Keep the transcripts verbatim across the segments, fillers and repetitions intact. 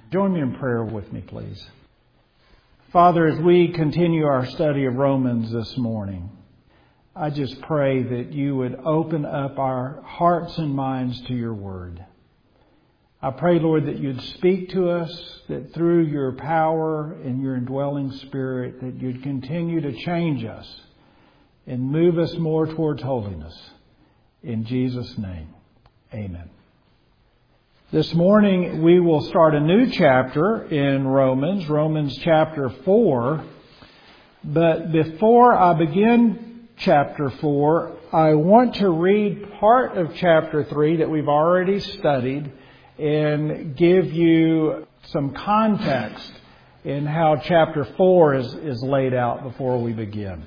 Join me in prayer with me, please. Father, as we continue our study of Romans this morning, I just pray that you would open up our hearts and minds to your word. I pray, Lord, that you'd speak to us, that through your power and your indwelling spirit, that you'd continue to change us and move us more towards holiness. In Jesus' name, amen. This morning we will start a new chapter in Romans, Romans chapter four. But before I begin chapter four, I want to read part of chapter three that we've already studied and give you some context in how chapter four is, is laid out before we begin.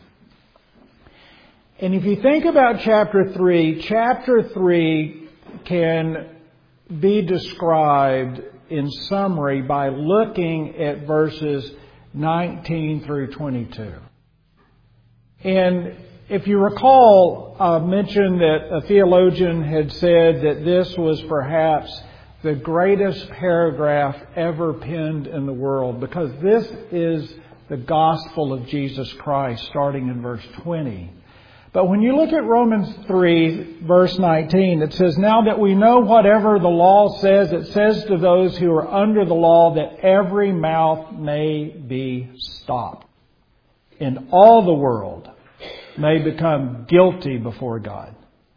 And if you think about chapter three, chapter three can be described in summary by looking at verses nineteen through twenty-two. And if you recall, I mentioned that a theologian had said that this was perhaps the greatest paragraph ever penned in the world, because this is the gospel of Jesus Christ, starting in verse twenty. But when you look at Romans three, verse nineteen, it says, "Now that we know whatever the law says, it says to those who are under the law that every mouth may be stopped, and all the world may become guilty before God.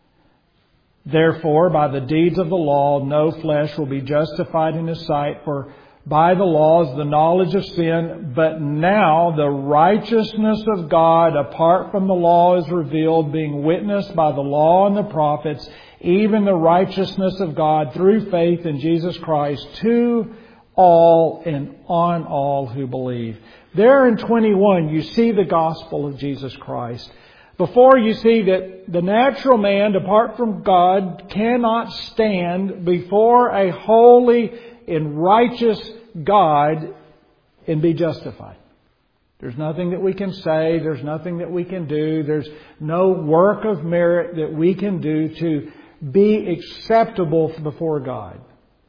Therefore, by the deeds of the law, no flesh will be justified in His sight, for by the law is the knowledge of sin, but now the righteousness of God apart from the law is revealed, being witnessed by the law and the prophets, even the righteousness of God through faith in Jesus Christ to all and on all who believe." There in twenty-one, you see the gospel of Jesus Christ. Before, you see that the natural man, apart from God, cannot stand before a holy and righteous God and be justified. There's nothing that we can say. There's nothing that we can do. There's no work of merit that we can do to be acceptable before God.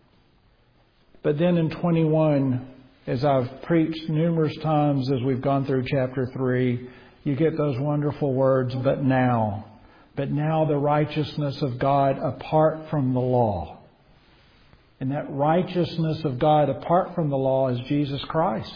But then in twenty-one, as I've preached numerous times as we've gone through chapter three, you get those wonderful words, but now. But now the righteousness of God apart from the law. And that righteousness of God apart from the law is Jesus Christ.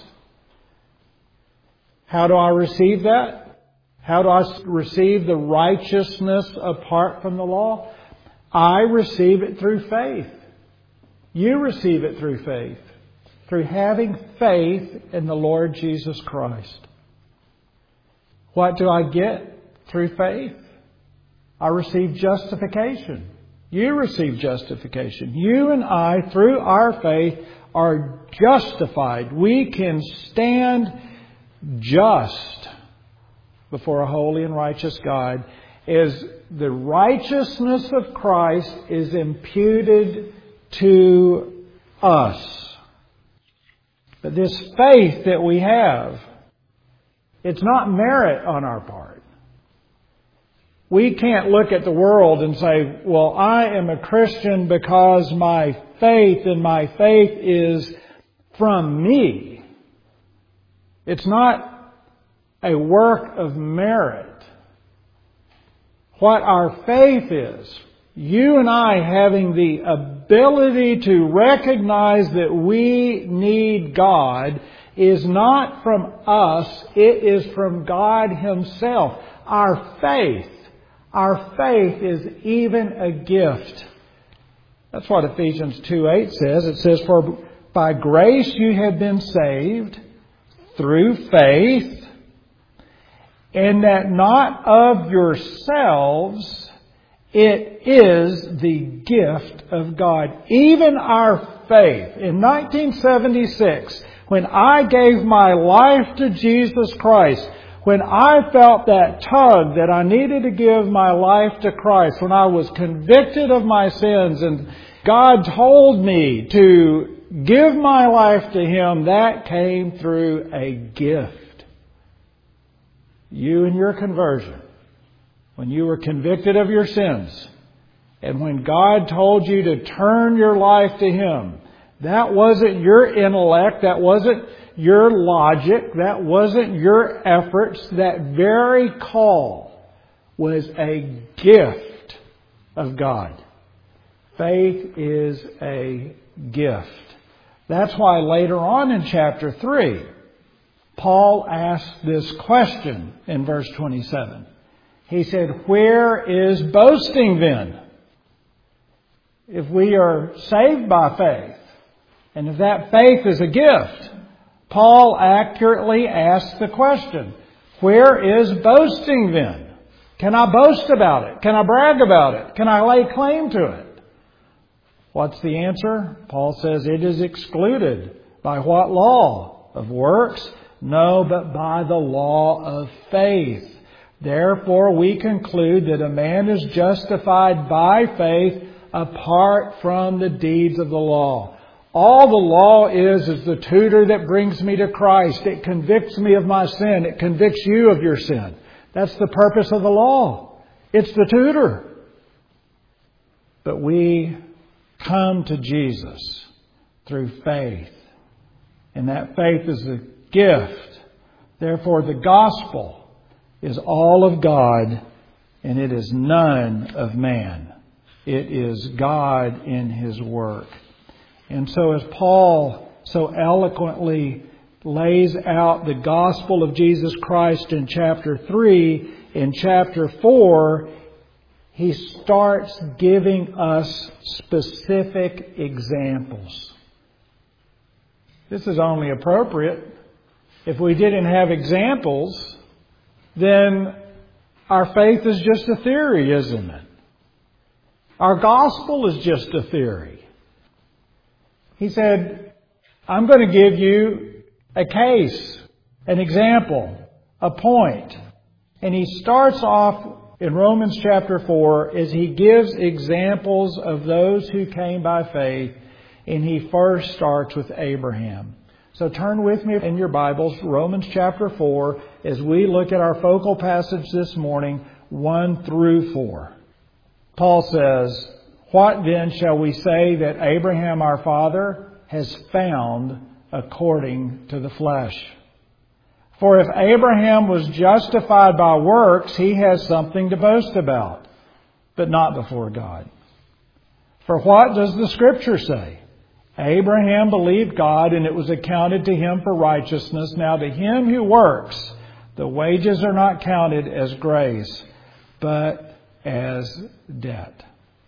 How do I receive that? How do I receive the righteousness apart from the law? I receive it through faith. You receive it through faith. Through having faith in the Lord Jesus Christ. What do I get through faith? I receive justification. You receive justification. You and I, through our faith, are justified. We can stand just before a holy and righteous God as the righteousness of Christ is imputed to us. But this faith that we have, it's not merit on our part. We can't look at the world and say, well, I am a Christian because my faith and my faith is from me. It's not a work of merit. What our faith is, you and I having the ability to recognize that we need God, is not from us, it is from God Himself. Our faith. Our faith is even a gift. That's what Ephesians two eight says. It says, "For by grace you have been saved through faith, and that not of yourselves, it is the gift of God." Even our faith. In nineteen seventy-six, when I gave my life to Jesus Christ, when I felt that tug that I needed to give my life to Christ, when I was convicted of my sins and God told me to give my life to Him, that came through a gift. You and your conversion, when you were convicted of your sins, and when God told you to turn your life to Him, That wasn't your intellect. That wasn't your logic. That wasn't your efforts. That very call was a gift of God. Faith is a gift. That's why later on in chapter three, Paul asked this question in verse twenty-seven. He said, "Where is boasting then? If we are saved by faith, and if that faith is a gift," Paul accurately asks the question, where is boasting then? Can I boast about it? Can I brag about it? Can I lay claim to it? What's the answer? Paul says it is excluded. By what law? Of works? No, but by the law of faith. Therefore, we conclude that a man is justified by faith apart from the deeds of the law. All the law is is the tutor that brings me to Christ. It convicts me of my sin. It convicts you of your sin. That's the purpose of the law. It's the tutor. But we come to Jesus through faith. And that faith is a gift. Therefore, the gospel is all of God, and it is none of man. It is God in His work. And so as Paul so eloquently lays out the gospel of Jesus Christ in chapter three, in chapter four, he starts giving us specific examples. This is only appropriate. If we didn't have examples, then our faith is just a theory, isn't it? Our gospel is just a theory. He said, I'm going to give you a case, an example, a point. And he starts off in Romans chapter four as he gives examples of those who came by faith. And he first starts with Abraham. So turn with me in your Bibles, Romans chapter four, as we look at our focal passage this morning, one through four. Paul says, "What then shall we say that Abraham our father has found according to the flesh? For if Abraham was justified by works, he has something to boast about, but not before God. For what does the Scripture say? Abraham believed God, and it was accounted to him for righteousness. Now to him who works, the wages are not counted as grace, but as debt."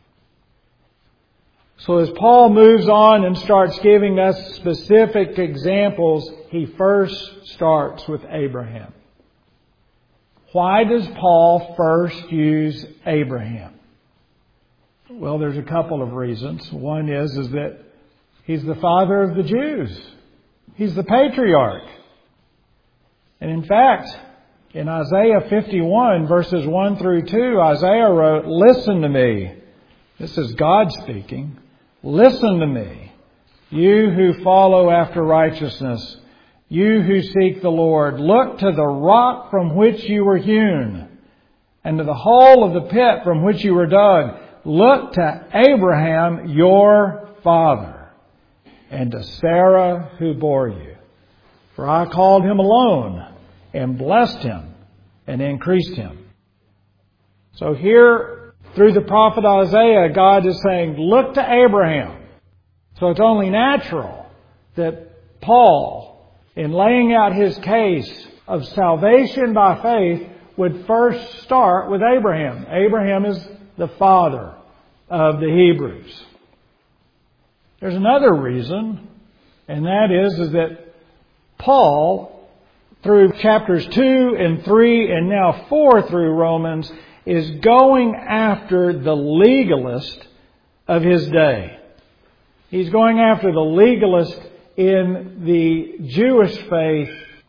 So as Paul moves on and starts giving us specific examples, he first starts with Abraham. Why does Paul first use Abraham? Well, there's a couple of reasons. One is, is that he's the father of the Jews. He's the patriarch. And in fact, in Isaiah fifty-one, verses one through two, Isaiah wrote, "Listen to me." This is God speaking. "Listen to me, you who follow after righteousness, you who seek the Lord. Look to the rock from which you were hewn, and to the hole of the pit from which you were dug. Look to Abraham, your father, and to Sarah who bore you. For I called him alone, and blessed him, and increased him." So here, through the prophet Isaiah, God is saying, look to Abraham. So it's only natural that Paul, in laying out his case of salvation by faith, would first start with Abraham. Abraham is the father of the Hebrews. There's another reason, and that is, is that Paul, through chapters two and three and now four through Romans, is going after the legalist of his day. He's going after the legalist in the Jewish faith.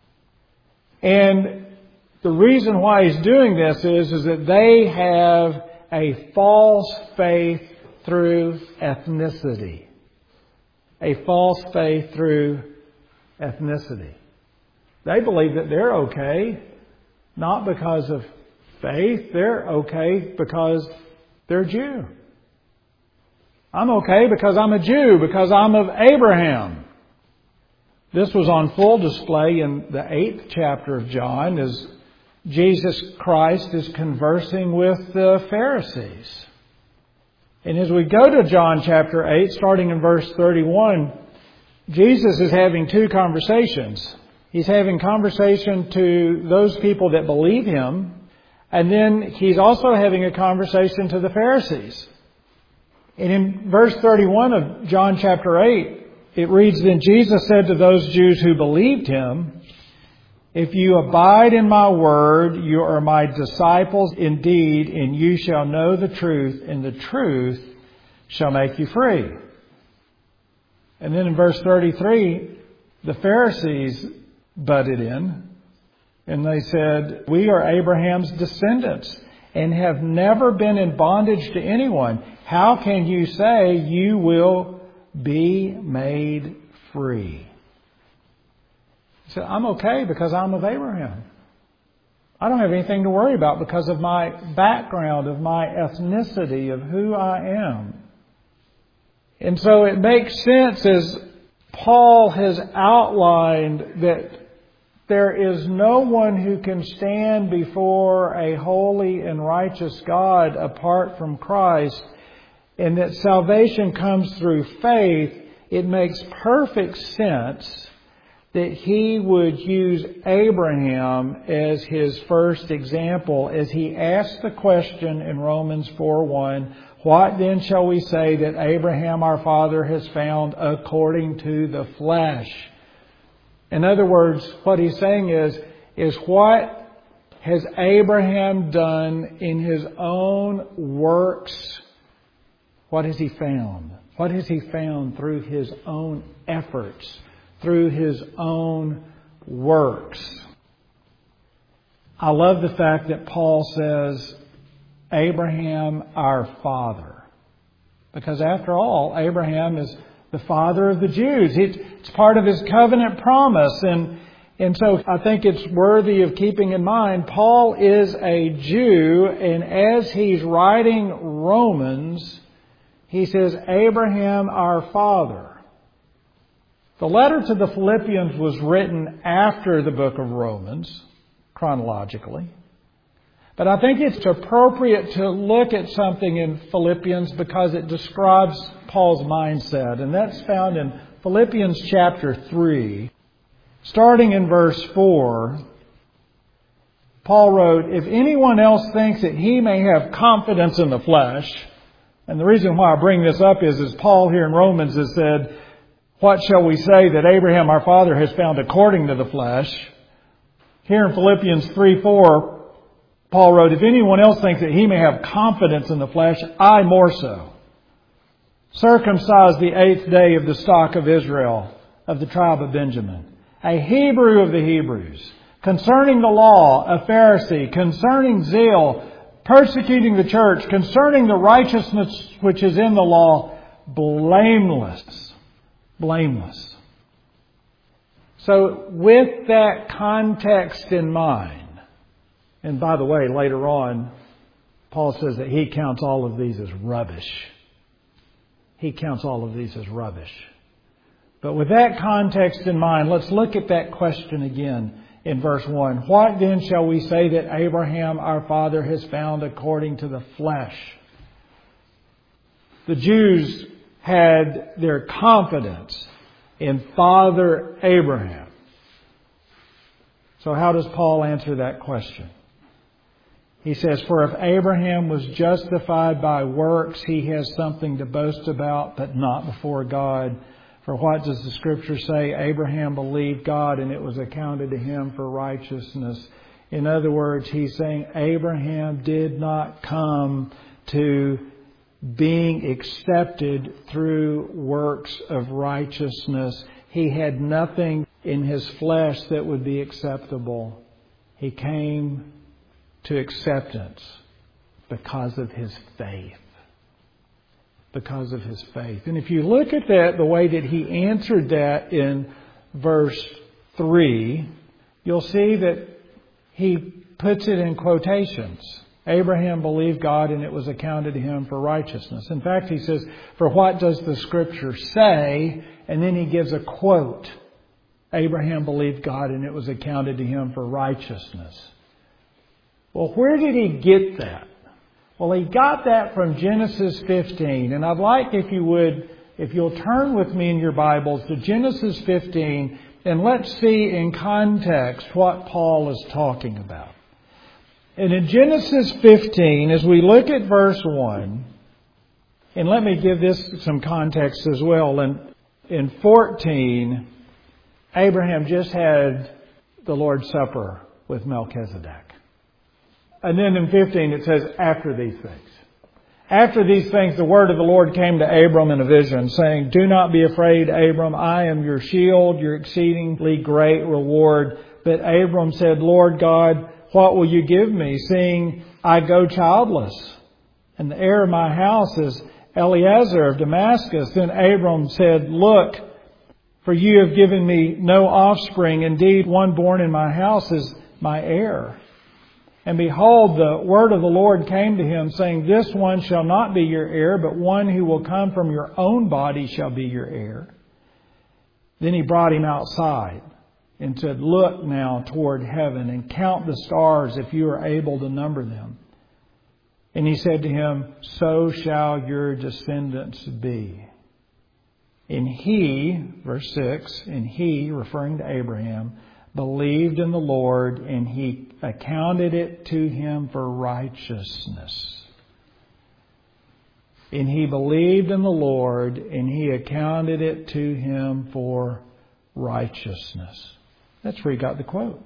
And the reason why he's doing this is, is that they have a false faith through ethnicity. A false faith through ethnicity. They believe that they're okay, not because of faith. They're okay because they're Jew. I'm okay because I'm a Jew, because I'm of Abraham. This was on full display in the eighth chapter of John as Jesus Christ is conversing with the Pharisees. And as we go to John chapter eight, starting in verse thirty-one, Jesus is having two conversations. He's having conversation to those people that believe Him, and then He's also having a conversation to the Pharisees. And in verse thirty-one of John chapter eight, it reads, "Then Jesus said to those Jews who believed Him, 'If you abide in my word, you are my disciples indeed, and you shall know the truth, and the truth shall make you free.'" And then in verse thirty-three, the Pharisees butted in, and they said, "We are Abraham's descendants and have never been in bondage to anyone. How can you say you will be made free?" He said, "I'm okay because I'm of Abraham. I don't have anything to worry about because of my background, of my ethnicity, of who I am." And so it makes sense as Paul has outlined that there is no one who can stand before a holy and righteous God apart from Christ, and that salvation comes through faith. It makes perfect sense that he would use Abraham as his first example as he asked the question in Romans four one, "What then shall we say that Abraham our father has found according to the flesh?" In other words, what he's saying is, is what has Abraham done in his own works? What has he found? What has he found through his own efforts, through his own works? I love the fact that Paul says, "Abraham our father." Because after all, Abraham is the father of the Jews. It's part of his covenant promise. And, and so I think it's worthy of keeping in mind, Paul is a Jew, and as he's writing Romans, he says, "Abraham our father." The letter to the Philippians was written after the book of Romans, chronologically. But I think it's appropriate to look at something in Philippians because it describes Paul's mindset. And that's found in Philippians chapter three. Starting in verse four, Paul wrote, "If anyone else thinks that he may have confidence in the flesh," and the reason why I bring this up is, is Paul here in Romans has said, "What shall we say that Abraham our father has found according to the flesh?" Here in Philippians three four, Paul wrote, "If anyone else thinks that he may have confidence in the flesh, I more so. Circumcised the eighth day of the stock of Israel, of the tribe of Benjamin, a Hebrew of the Hebrews, concerning the law, a Pharisee, concerning zeal, persecuting the church, concerning the righteousness which is in the law, blameless." Blameless. So with that context in mind, and by the way, later on, Paul says that he counts all of these as rubbish. He counts all of these as rubbish. But with that context in mind, let's look at that question again in verse one. "What then shall we say that Abraham our father has found according to the flesh?" The Jews had their confidence in Father Abraham. So how does Paul answer that question? He says, "For if Abraham was justified by works, he has something to boast about, but not before God. For what does the Scripture say? Abraham believed God, and it was accounted to him for righteousness." In other words, he's saying Abraham did not come to being accepted through works of righteousness. He had nothing in his flesh that would be acceptable. He came to acceptance because of his faith. Because of his faith. And if you look at that, the way that he answered that in verse three, you'll see that he puts it in quotations. Abraham believed God and it was accounted to him for righteousness. In fact, he says, for what does the Scripture say? And then he gives a quote. Abraham believed God and it was accounted to him for righteousness. Well, where did he get that? Well, he got that from Genesis fifteen. And I'd like, if you would, if you'll turn with me in your Bibles to Genesis fifteen, and let's see in context what Paul is talking about. And in Genesis fifteen, as we look at verse one, and let me give this some context as well. In, in fourteen, Abraham just had the Lord's Supper with Melchizedek. And then in fifteen it says, after these things. After these things, the word of the Lord came to Abram in a vision, saying, do not be afraid, Abram. I am your shield, your exceedingly great reward. But Abram said, Lord God, what will you give me, seeing I go childless? And the heir of my house is Eliezer of Damascus. Then Abram said, look, for you have given me no offspring. Indeed, one born in my house is my heir. And behold, the word of the Lord came to him, saying, this one shall not be your heir, but one who will come from your own body shall be your heir. Then he brought him outside and said, look now toward heaven and count the stars if you are able to number them. And he said to him, so shall your descendants be. And he, verse six, and he, referring to Abraham, believed in the Lord, and he accounted it to him for righteousness. And he believed in the Lord, and he accounted it to him for righteousness. That's where he got the quote.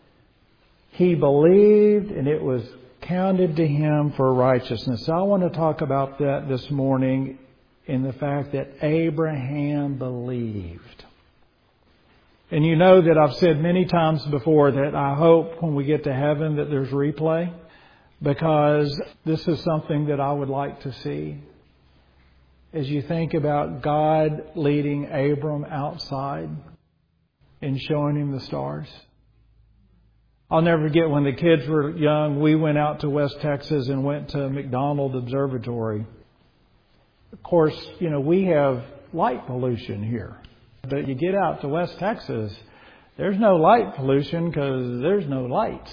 He believed, and it was counted to him for righteousness. So I want to talk about that this morning in the fact that Abraham believed. And you know that I've said many times before that I hope when we get to heaven that there's replay, because this is something that I would like to see. As you think about God leading Abram outside and showing him the stars. I'll never forget when the kids were young, we went out to West Texas and went to McDonald Observatory. Of course, you know, we have light pollution here. But you get out to West Texas, there's no light pollution because there's no lights.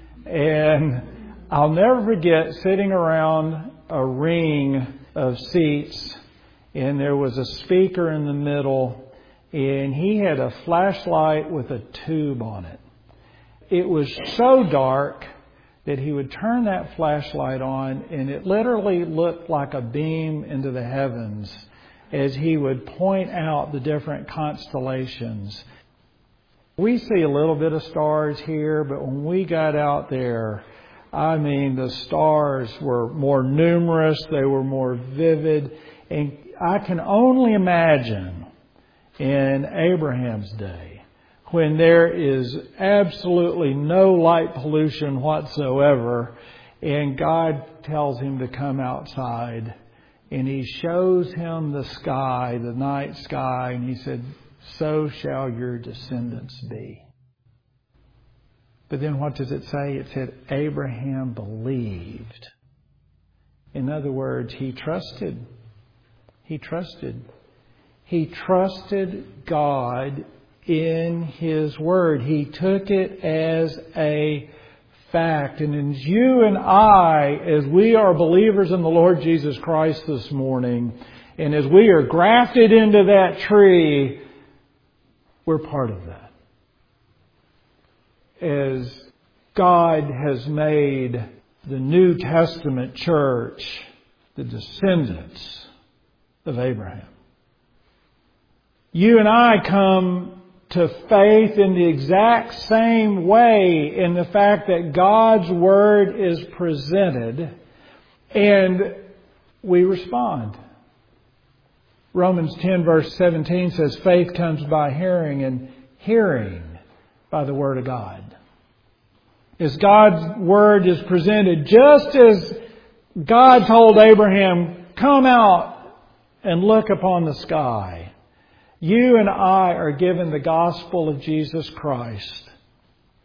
And I'll never forget sitting around a ring of seats, and there was a speaker in the middle, and he had a flashlight with a tube on it. It was so dark that he would turn that flashlight on, and it literally looked like a beam into the heavens as he would point out the different constellations. We see a little bit of stars here, but when we got out there, I mean, the stars were more numerous, they were more vivid, and I can only imagine in Abraham's day, when there is absolutely no light pollution whatsoever, and God tells him to come outside, and he shows him the sky, the night sky, and he said, so shall your descendants be. But then what does it say? It said, Abraham believed. In other words, he trusted. He trusted. He trusted God in His Word. He took it as a fact. And as you and I, as we are believers in the Lord Jesus Christ this morning, and as we are grafted into that tree, we're part of that. As God has made the New Testament church the descendants of Abraham. You and I come to faith in the exact same way, in the fact that God's Word is presented and we respond. Romans ten verse seventeen says faith comes by hearing, and hearing by the Word of God. As God's Word is presented, just as God told Abraham, come out and look upon the sky, you and I are given the gospel of Jesus Christ.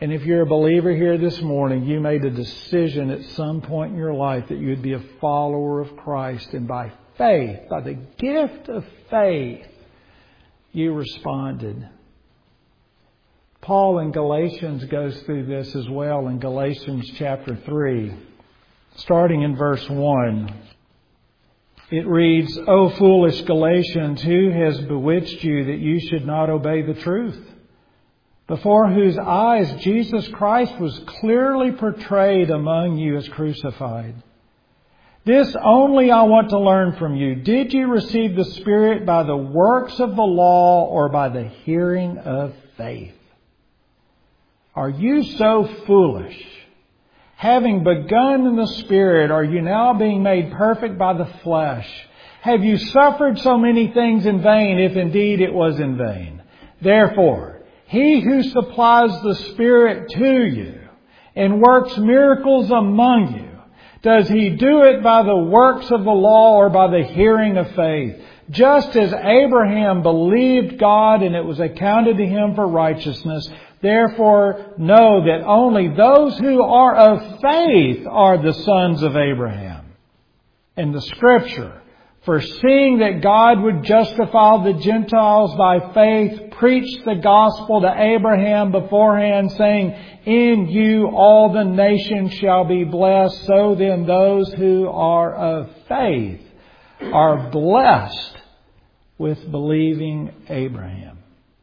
And if you're a believer here this morning, you made a decision at some point in your life that you would be a follower of Christ. And by faith, by the gift of faith, you responded. Paul in Galatians goes through this as well in Galatians chapter three, starting in verse one. It reads, O foolish Galatians, who has bewitched you that you should not obey the truth? Before whose eyes Jesus Christ was clearly portrayed among you as crucified. This only I want to learn from you. Did you receive the Spirit by the works of the law or by the hearing of faith? Are you so foolish? Having begun in the Spirit, are you now being made perfect by the flesh? Have you suffered so many things in vain, if indeed it was in vain? Therefore, He who supplies the Spirit to you and works miracles among you, does He do it by the works of the law or by the hearing of faith? Just as Abraham believed God and it was accounted to him for righteousness, therefore know that only those who are of faith are the sons of Abraham. And the Scripture, foreseeing that God would justify the Gentiles by faith, preached the gospel to Abraham beforehand, saying, in you all the nations shall be blessed. So then those who are of faith are blessed with believing Abraham.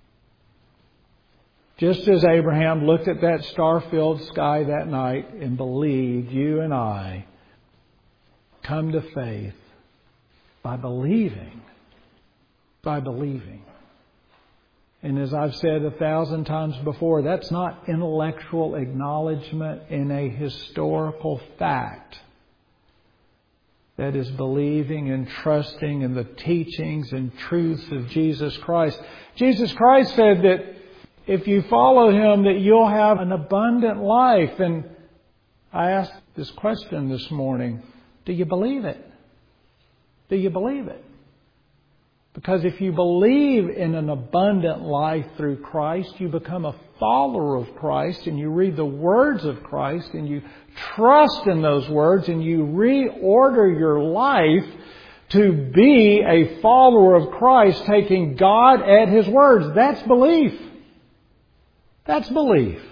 Just as Abraham looked at that star-filled sky that night and believed, you and I come to faith by believing. By believing. And as I've said a thousand times before, that's not intellectual acknowledgement in a historical fact. That is believing and trusting in the teachings and truths of Jesus Christ. Jesus Christ said that if you follow Him, that you'll have an abundant life. And I asked this question this morning, do you believe it? Do you believe it? Because if you believe in an abundant life through Christ, you become a follower of Christ and you read the words of Christ and you trust in those words and you reorder your life to be a follower of Christ, taking God at His words. That's belief. That's belief.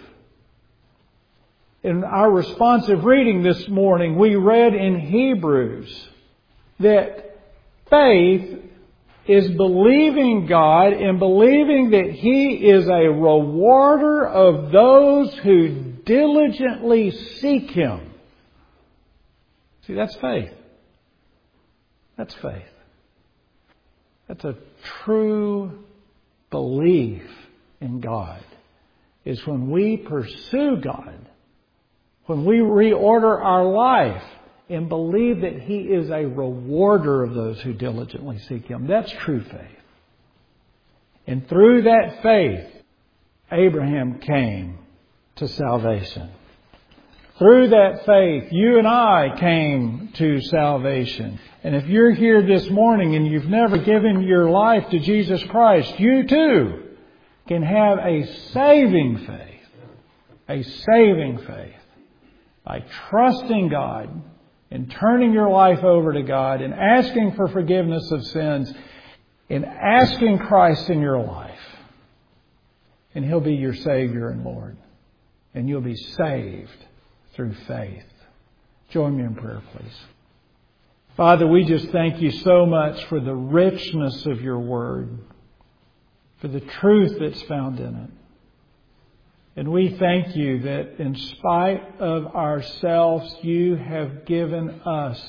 In our responsive reading this morning, we read in Hebrews that faith is believing God and believing that He is a rewarder of those who diligently seek Him. See, that's faith. That's faith. That's a true belief in God. Is when we pursue God, when we reorder our life and believe that He is a rewarder of those who diligently seek Him. That's true faith. And through that faith, Abraham came to salvation. Through that faith, you and I came to salvation. And if you're here this morning and you've never given your life to Jesus Christ, you too can have a saving faith. A saving faith. By trusting God and turning your life over to God and asking for forgiveness of sins and asking Christ in your life. And He'll be your Savior and Lord. And you'll be saved through faith. Join me in prayer, please. Father, we just thank You so much for the richness of Your Word, for the truth that's found in it. And we thank You that in spite of ourselves, You have given us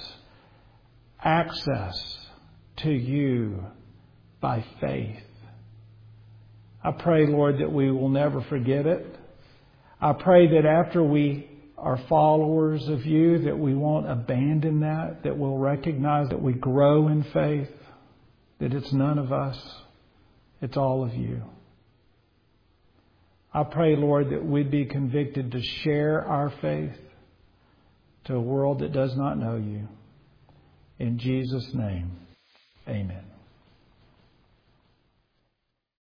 access to You by faith. I pray, Lord, that we will never forget it. I pray that after we are followers of You, that we won't abandon that, that we'll recognize that we grow in faith, that it's none of us, it's all of You. I pray, Lord, that we'd be convicted to share our faith to a world that does not know You. In Jesus' name, amen.